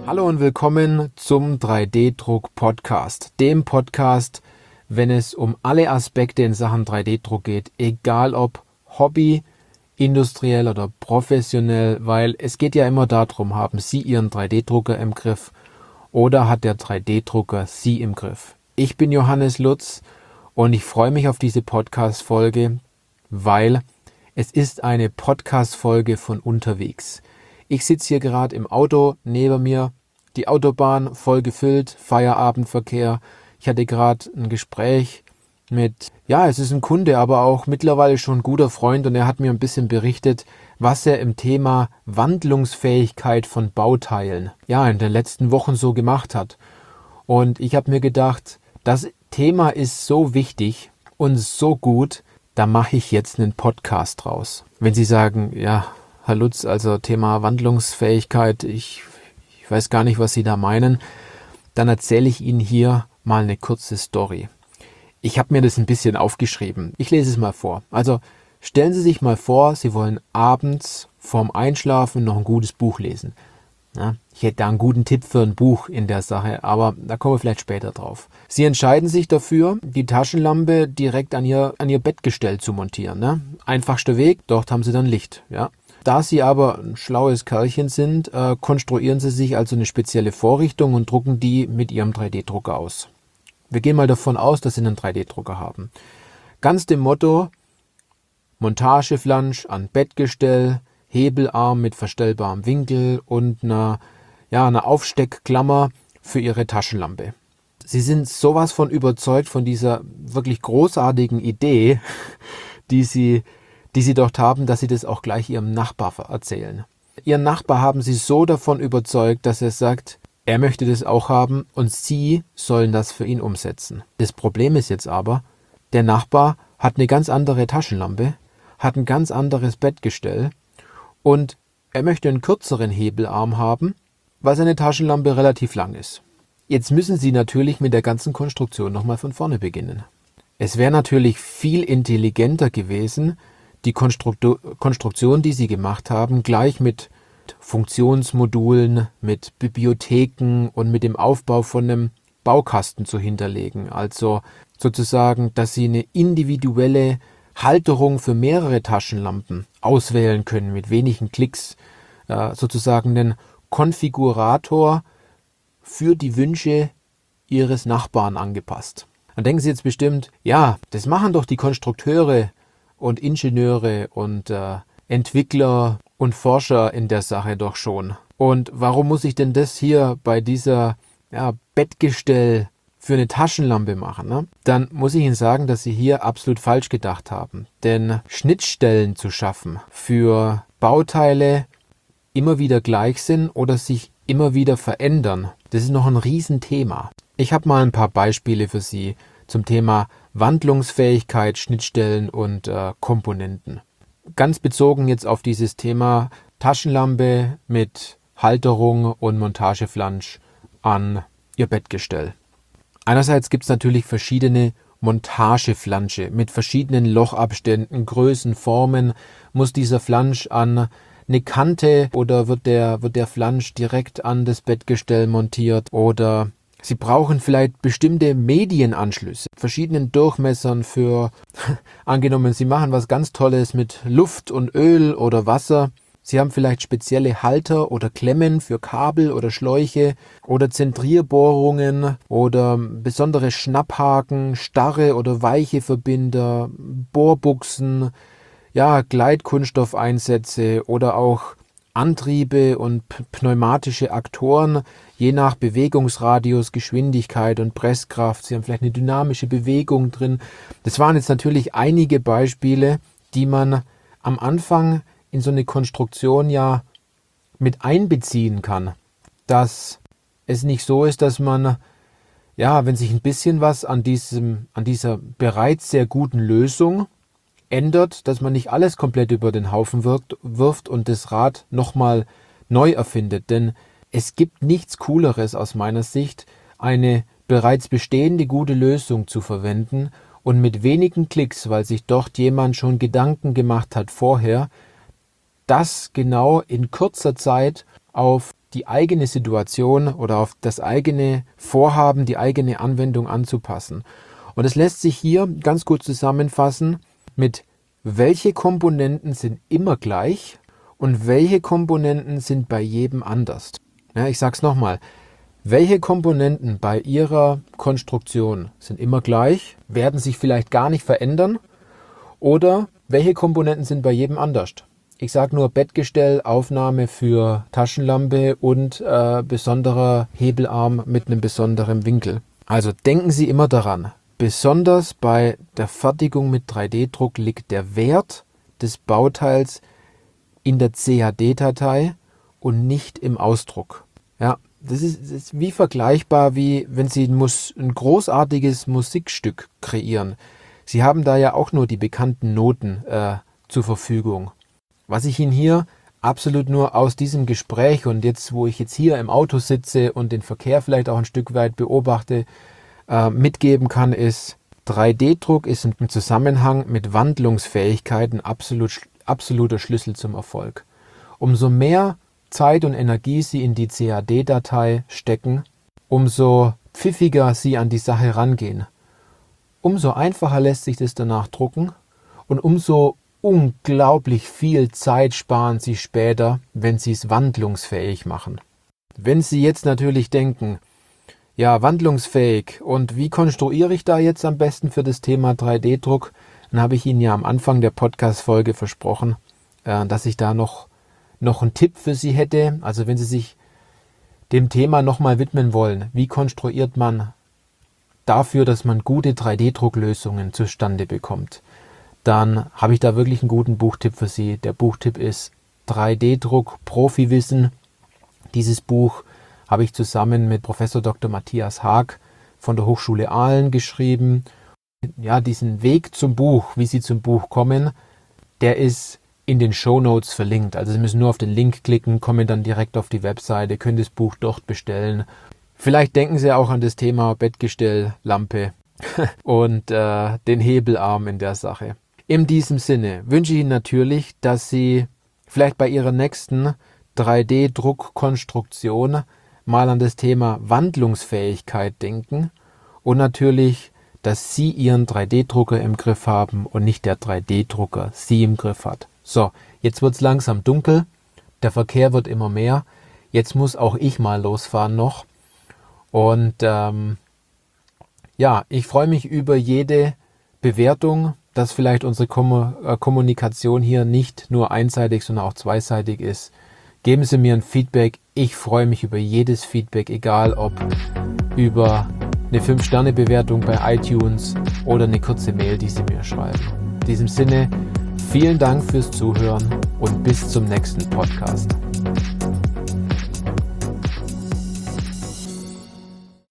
Hallo und willkommen zum 3D-Druck-Podcast, dem Podcast, wenn es um alle Aspekte in Sachen 3D-Druck geht, egal ob Hobby, industriell oder professionell, weil es geht ja immer darum, haben Sie Ihren 3D-Drucker im Griff oder hat der 3D-Drucker Sie im Griff? Ich bin Johannes Lutz und ich freue mich auf diese Podcast-Folge, weil es ist eine Podcast-Folge von unterwegs. Ich sitze hier gerade im Auto, neben mir die Autobahn voll gefüllt, Feierabendverkehr. Ich hatte gerade ein Gespräch mit, es ist ein Kunde, aber auch mittlerweile schon ein guter Freund und er hat mir ein bisschen berichtet, was er im Thema Wandlungsfähigkeit von Bauteilen, in den letzten Wochen so gemacht hat. Und ich habe mir gedacht, das Thema ist so wichtig und so gut, da mache ich jetzt einen Podcast draus. Wenn Sie sagen, Herr Lutz, also Thema Wandlungsfähigkeit, ich weiß gar nicht, was Sie da meinen, dann erzähle ich Ihnen hier mal eine kurze Story. Ich habe mir das ein bisschen aufgeschrieben. Ich lese es mal vor. Also stellen Sie sich mal vor, Sie wollen abends vorm Einschlafen noch ein gutes Buch lesen. Ja, ich hätte da einen guten Tipp für ein Buch in der Sache, aber da kommen wir vielleicht später drauf. Sie entscheiden sich dafür, die Taschenlampe direkt an ihr Bettgestell zu montieren. Ne? Einfachster Weg, dort haben Sie dann Licht. Ja. Da Sie aber ein schlaues Kerlchen sind, konstruieren Sie sich also eine spezielle Vorrichtung und drucken die mit Ihrem 3D-Drucker aus. Wir gehen mal davon aus, dass Sie einen 3D-Drucker haben. Ganz dem Motto, Montageflansch an Bettgestell, Hebelarm mit verstellbarem Winkel und eine Aufsteckklammer für Ihre Taschenlampe. Sie sind sowas von überzeugt von dieser wirklich großartigen Idee, die Sie dort haben, dass Sie das auch gleich Ihrem Nachbar erzählen. Ihren Nachbar haben Sie so davon überzeugt, dass er sagt, er möchte das auch haben und Sie sollen das für ihn umsetzen. Das Problem ist jetzt aber, der Nachbar hat eine ganz andere Taschenlampe, hat ein ganz anderes Bettgestell und er möchte einen kürzeren Hebelarm haben, weil seine Taschenlampe relativ lang ist. Jetzt müssen Sie natürlich mit der ganzen Konstruktion nochmal von vorne beginnen. Es wäre natürlich viel intelligenter gewesen, die Konstruktion, die Sie gemacht haben, gleich mit Funktionsmodulen, mit Bibliotheken und mit dem Aufbau von einem Baukasten zu hinterlegen. Also sozusagen, dass Sie eine individuelle Halterung für mehrere Taschenlampen auswählen können mit wenigen Klicks. Sozusagen einen Konfigurator für die Wünsche Ihres Nachbarn angepasst. Dann denken Sie jetzt bestimmt, das machen doch die Konstrukteure und Ingenieure und Entwickler und Forscher in der Sache doch schon. Und warum muss ich denn das hier bei dieser Bettgestell für eine Taschenlampe machen? Ne? Dann muss ich Ihnen sagen, dass Sie hier absolut falsch gedacht haben. Denn Schnittstellen zu schaffen für Bauteile immer wieder gleich sind oder sich immer wieder verändern, das ist noch ein Riesenthema. Ich habe mal ein paar Beispiele für Sie zum Thema Wandlungsfähigkeit, Schnittstellen und Komponenten. Ganz bezogen jetzt auf dieses Thema Taschenlampe mit Halterung und Montageflansch an Ihr Bettgestell. Einerseits gibt es natürlich verschiedene Montageflansche mit verschiedenen Lochabständen, Größen, Formen. Muss dieser Flansch an eine Kante oder wird der Flansch direkt an das Bettgestell montiert oder Sie brauchen vielleicht bestimmte Medienanschlüsse, verschiedenen Durchmessern für, angenommen, Sie machen was ganz Tolles mit Luft und Öl oder Wasser. Sie haben vielleicht spezielle Halter oder Klemmen für Kabel oder Schläuche oder Zentrierbohrungen oder besondere Schnapphaken, starre oder weiche Verbinder, Bohrbuchsen, Gleitkunststoffeinsätze oder auch Antriebe und pneumatische Aktoren, je nach Bewegungsradius, Geschwindigkeit und Presskraft. Sie haben vielleicht eine dynamische Bewegung drin. Das waren jetzt natürlich einige Beispiele, die man am Anfang in so eine Konstruktion mit einbeziehen kann. Dass es nicht so ist, dass man, wenn sich ein bisschen was an dieser bereits sehr guten Lösung ändert, dass man nicht alles komplett über den Haufen wirft und das Rad nochmal neu erfindet. Denn es gibt nichts Cooleres aus meiner Sicht, eine bereits bestehende gute Lösung zu verwenden und mit wenigen Klicks, weil sich dort jemand schon Gedanken gemacht hat vorher, das genau in kurzer Zeit auf die eigene Situation oder auf das eigene Vorhaben, die eigene Anwendung anzupassen. Und es lässt sich hier ganz gut zusammenfassen mit: Welche Komponenten sind immer gleich und welche Komponenten sind bei jedem anders. Ja, ich sage es nochmal: Welche Komponenten bei Ihrer Konstruktion sind immer gleich, werden sich vielleicht gar nicht verändern, oder welche Komponenten sind bei jedem anders? Ich sage nur Bettgestell, Aufnahme für Taschenlampe und besonderer Hebelarm mit einem besonderen Winkel. Also denken Sie immer daran, besonders bei der Fertigung mit 3D-Druck liegt der Wert des Bauteils in der CAD-Datei und nicht im Ausdruck. Ja, das ist wie vergleichbar, wie wenn Sie ein großartiges Musikstück kreieren. Sie haben da ja auch nur die bekannten Noten zur Verfügung. Was ich Ihnen hier absolut nur aus diesem Gespräch und jetzt, wo ich jetzt hier im Auto sitze und den Verkehr vielleicht auch ein Stück weit beobachte, mitgeben kann, ist: 3D-Druck ist im Zusammenhang mit Wandlungsfähigkeit ein absoluter Schlüssel zum Erfolg. Umso mehr Zeit und Energie Sie in die CAD-Datei stecken, umso pfiffiger Sie an die Sache rangehen, umso einfacher lässt sich das danach drucken und umso unglaublich viel Zeit sparen Sie später, wenn Sie es wandlungsfähig machen. Wenn Sie jetzt natürlich denken, ja, wandlungsfähig, und wie konstruiere ich da jetzt am besten für das Thema 3D-Druck, dann habe ich Ihnen ja am Anfang der Podcast-Folge versprochen, dass ich da noch einen Tipp für Sie hätte. Also wenn Sie sich dem Thema nochmal widmen wollen, wie konstruiert man dafür, dass man gute 3D-Drucklösungen zustande bekommt, dann habe ich da wirklich einen guten Buchtipp für Sie. Der Buchtipp ist 3D-Druck Profiwissen. Dieses Buch habe ich zusammen mit Professor Dr. Matthias Haag von der Hochschule Aalen geschrieben. Ja, diesen Weg zum Buch, wie Sie zum Buch kommen, der ist in den Shownotes verlinkt. Also Sie müssen nur auf den Link klicken, kommen dann direkt auf die Webseite, können das Buch dort bestellen. Vielleicht denken Sie auch an das Thema Bettgestell, Lampe und den Hebelarm in der Sache. In diesem Sinne wünsche ich Ihnen natürlich, dass Sie vielleicht bei Ihrer nächsten 3D-Druckkonstruktion mal an das Thema Wandlungsfähigkeit denken und natürlich, dass Sie Ihren 3D-Drucker im Griff haben und nicht der 3D-Drucker Sie im Griff hat. So, jetzt wird es langsam dunkel, der Verkehr wird immer mehr, jetzt muss auch ich mal losfahren noch und ja, ich freue mich über jede Bewertung, dass vielleicht unsere Kommunikation hier nicht nur einseitig, sondern auch zweiseitig ist. Geben Sie mir ein Feedback. Ich freue mich über jedes Feedback, egal ob über eine 5-Sterne-Bewertung bei iTunes oder eine kurze Mail, die Sie mir schreiben. In diesem Sinne, vielen Dank fürs Zuhören und bis zum nächsten Podcast.